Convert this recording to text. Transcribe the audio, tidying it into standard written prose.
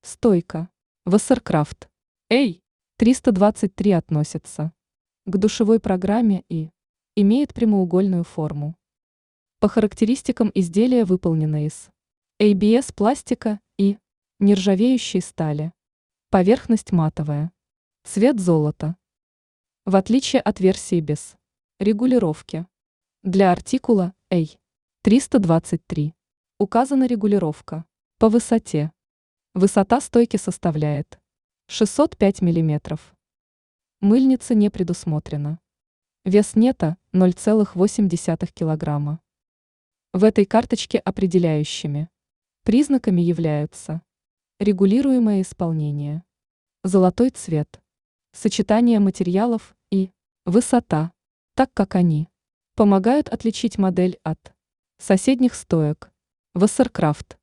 Стойка. Вассеркрафт. A323 относится к душевой программе и имеет прямоугольную форму. По характеристикам изделия выполнено из ABS пластика и нержавеющей стали. Поверхность матовая. Цвет золота. В отличие от версии без регулировки. Для артикула A323 указана регулировка по высоте. Высота стойки составляет 605 мм. Мыльница не предусмотрена. Вес нета 0,8 кг. В этой карточке определяющими признаками являются регулируемое исполнение, золотой цвет, сочетание материалов и высота, так как они помогают отличить модель от соседних стоек Вассеркрафт.